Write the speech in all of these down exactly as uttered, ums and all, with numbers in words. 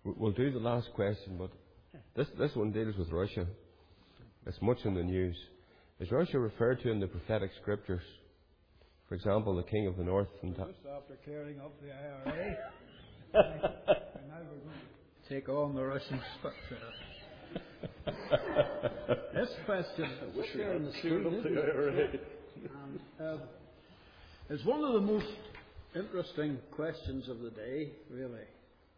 We'll do the last question, but this this one deals with Russia. It's much in the news. Is Russia referred to in the prophetic scriptures? For example, the king of the north. And ta- Just after clearing up the I R A, and now we're going to take on the Russians. But uh, this question is there in the screen, isn't it? And, uh, it's one of the most interesting questions of the day, really.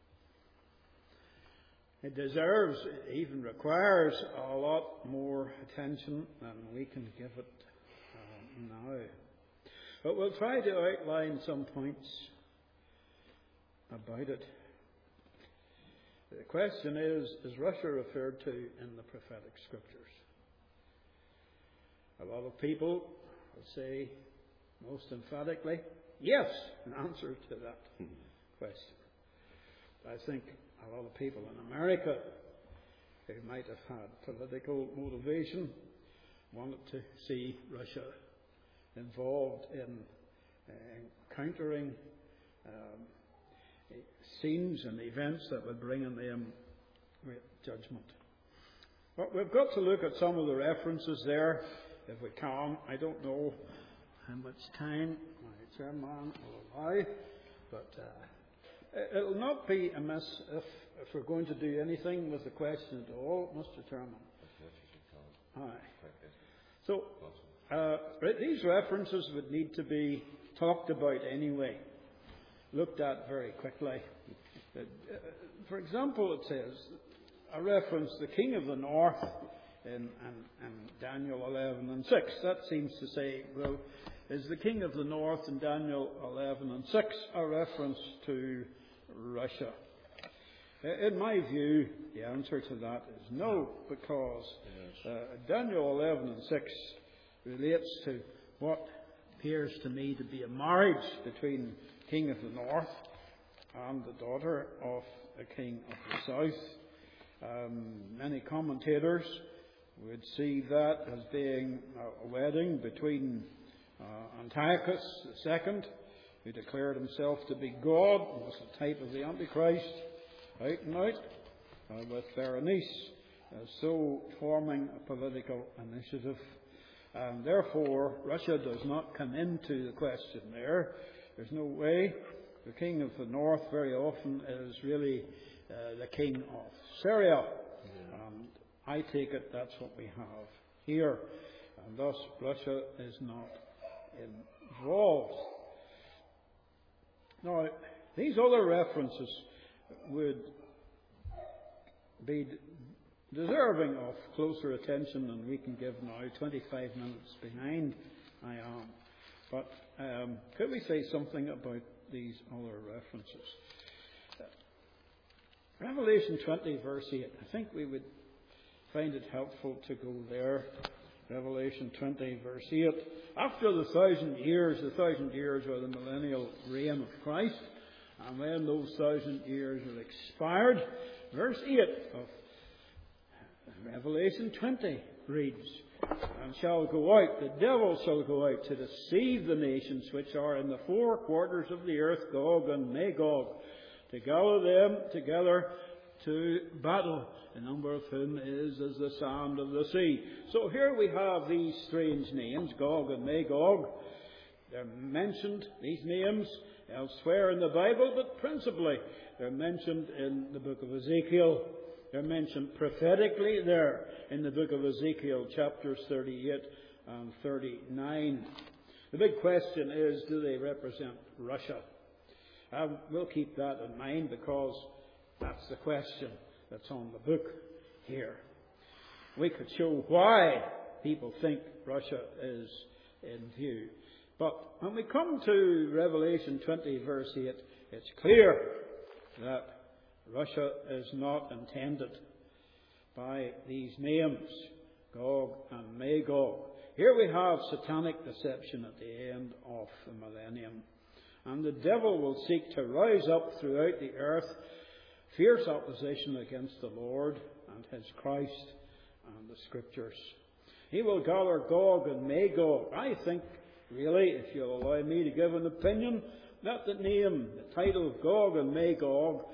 It deserves, it even requires a lot more attention than we can give it uh, now. But we'll try to outline some points about it. The question is, is Russia referred to in the prophetic scriptures? A lot of people will say, most emphatically, yes, in answer to that question. I think a lot of people in America who might have had political motivation wanted to see Russia involved in uh, countering um, scenes and events that would bring on them great judgment. But we've got to look at some of the references there, if we can. I don't know how much time my chairman will allow, but uh, it'll not be amiss if, if we're going to do anything with the question at all, Mister Chairman. Aye. So, uh, these references would need to be talked about anyway, looked at very quickly. Uh, for example, it says, a reference, the king of the north in, in, in Daniel eleven and six. That seems to say, well, is the king of the north in Daniel eleven and six a reference to Russia? In my view, the answer to that is no, because uh, Daniel eleven and six relates to what appears to me to be a marriage between king of the north and the daughter of the king of the south. Um, many commentators would see that as being a wedding between uh, Antiochus the second, who declared himself to be God, and was the type of the Antichrist, out and out, uh, with Berenice, uh, so forming a political initiative. And therefore, Russia does not come into the question there. There's no way. The king of the north very often is really uh, the king of Syria. Yeah. And I take it that's what we have here. And thus, Russia is not involved. Now, these other references would be deserving of closer attention than we can give now. twenty-five minutes behind I am. But um, could we say something about these other references? Uh, Revelation twenty, verse eight. I think we would find it helpful to go there. Revelation twenty, verse eight. After the thousand years, the thousand years are the millennial reign of Christ. And when those thousand years are expired, verse eight of Revelation twenty reads, and shall go out, the devil shall go out to deceive the nations which are in the four quarters of the earth, Gog and Magog, to gather them together to battle, the number of whom is as the sand of the sea. So here we have these strange names, Gog and Magog. They're mentioned, these names, elsewhere in the Bible, but principally they're mentioned in the book of Ezekiel. They're mentioned prophetically there in the book of Ezekiel, chapters thirty-eight and thirty-nine. The big question is, do they represent Russia? Um, we'll keep that in mind because that's the question that's on the book here. We could show why people think Russia is in view. But when we come to Revelation twenty, verse eight, it's clear that Russia is not intended by these names, Gog and Magog. Here we have satanic deception at the end of the millennium. And the devil will seek to rise up throughout the earth fierce opposition against the Lord and His Christ and the Scriptures. He will gather Gog and Magog. I think, really, if you'll allow me to give an opinion, that the name, the title of Gog and Magog,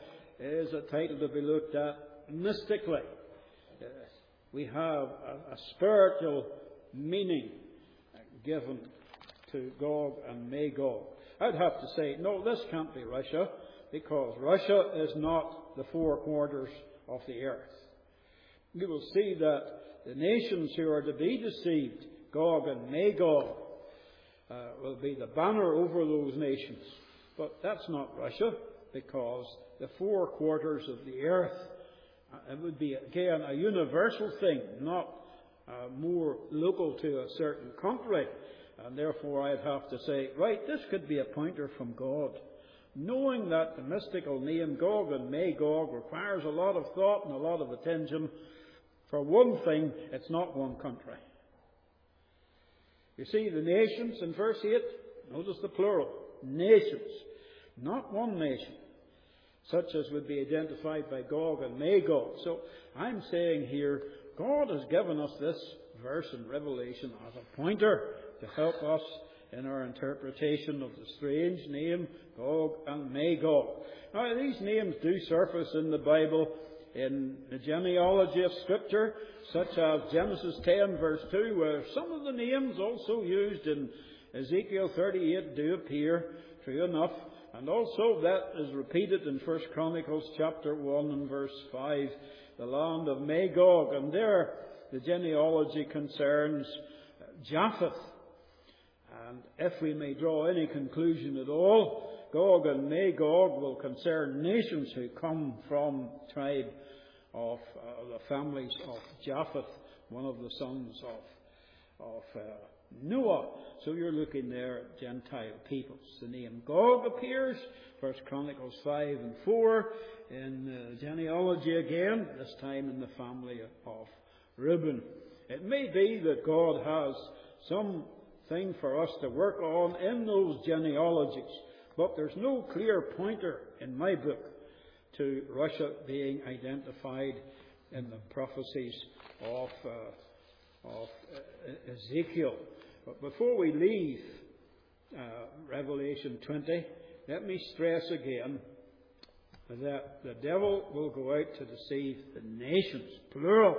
is a title to be looked at mystically. Uh, we have a, a spiritual meaning given to Gog and Magog. I'd have to say, no, this can't be Russia, because Russia is not the four quarters of the earth. You will see that the nations who are to be deceived, Gog and Magog, uh, will be the banner over those nations. But that's not Russia, because the four quarters of the earth, uh, it would be, again, a universal thing, not uh, more local to a certain country. And therefore I'd have to say, right, this could be a pointer from God. Knowing that the mystical name Gog and Magog requires a lot of thought and a lot of attention, for one thing, it's not one country. You see, the nations in verse eight, notice the plural, nations, not one nation, such as would be identified by Gog and Magog. So I'm saying here, God has given us this verse in Revelation as a pointer to help us in our interpretation of the strange name Gog and Magog. Now, these names do surface in the Bible in the genealogy of Scripture, such as Genesis ten verse two, where some of the names also used in Ezekiel thirty-eight do appear, true enough, and also that is repeated in First Chronicles chapter one and verse five, the land of Magog, and there the genealogy concerns Japheth. And if we may draw any conclusion at all, Gog and Magog will concern nations who come from the tribe of uh, the families of Japheth, one of the sons of, of uh, Noah. So you're looking there at Gentile peoples. The name Gog appears, First Chronicles five and four, in uh, genealogy again, this time in the family of Reuben. It may be that God has some thing for us to work on in those genealogies, but there's no clear pointer in my book to Russia being identified in the prophecies of, uh, of uh, Ezekiel. But before we leave uh, Revelation twenty, let me stress again that the devil will go out to deceive the nations, plural,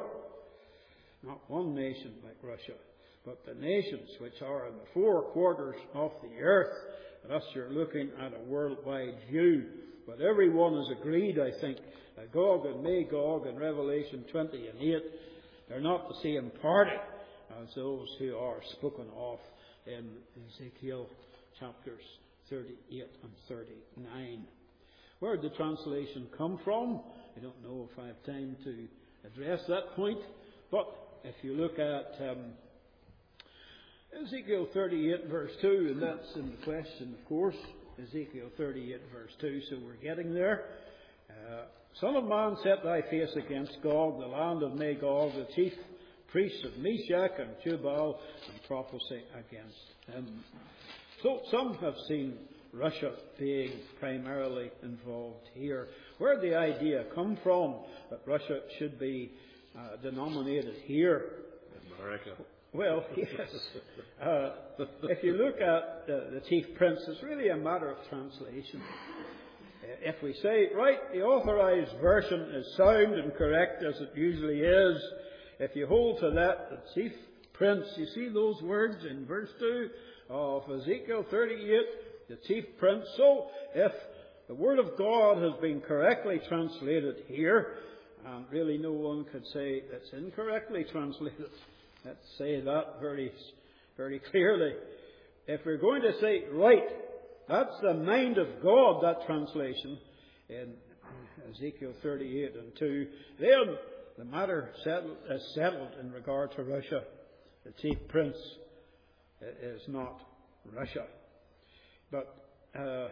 not one nation like Russia, but the nations which are in the four quarters of the earth. Thus you're looking at a worldwide view. But everyone has agreed, I think, that Gog and Magog in Revelation twenty and eight, they're not the same party as those who are spoken of in Ezekiel chapters thirty-eight and thirty-nine. Where did the translation come from? I don't know if I have time to address that point. But if you look at um, Ezekiel thirty-eight verse two, and that's in the question, of course. Ezekiel thirty-eight verse two, so we're getting there. Uh, Son of man, set thy face against Gog, the land of Magog, the chief priests of Meshach and Tubal, and prophesy against him. So some have seen Russia being primarily involved here. Where did the idea come from that Russia should be uh, denominated here? America. Well, yes. Uh, if you look at uh, the chief prince, it's really a matter of translation. Uh, if we say, right, the authorized version is sound and correct as it usually is, if you hold to that, the chief prince, you see those words in verse two of Ezekiel thirty-eight, the chief prince. So, if the word of God has been correctly translated here, and really no one could say it's incorrectly translated, let's say that very, very clearly. If we're going to say, right, that's the mind of God, that translation, in Ezekiel thirty-eight and two, then the matter settled, is settled in regard to Russia. The chief prince is not Russia. But uh,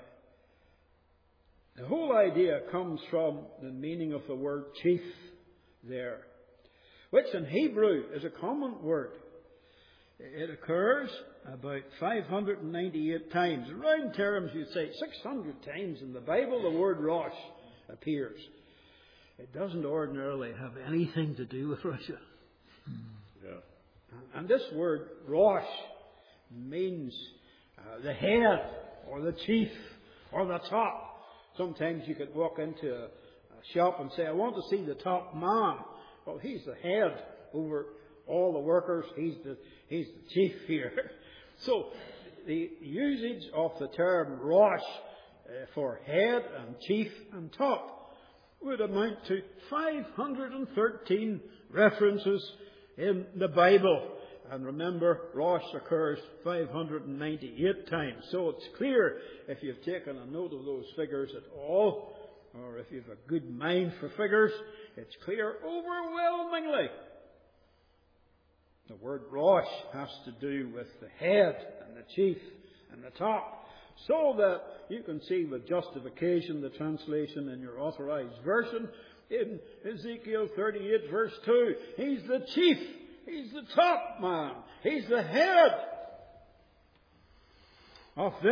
the whole idea comes from the meaning of the word chief there, which in Hebrew is a common word. It occurs about five hundred ninety-eight times. In round terms, you'd say six hundred times in the Bible the word Rosh appears. It doesn't ordinarily have anything to do with Russia. Yeah. And this word Rosh means uh, the head or the chief or the top. Sometimes you could walk into a, a shop and say, I want to see the top man. Well, he's the head over all the workers. He's the, he's the chief here. So the usage of the term Rosh uh, for head and chief and top would amount to five hundred thirteen references in the Bible. And remember, Rosh occurs five hundred ninety-eight times. So it's clear, if you've taken a note of those figures at all, or if you've a good mind for figures, it's clear overwhelmingly. The word Rosh has to do with the head and the chief and the top. So that you can see with justification, the translation in your authorized version, in Ezekiel thirty-eight verse two, He's the chief. He's the top man. He's the head of this.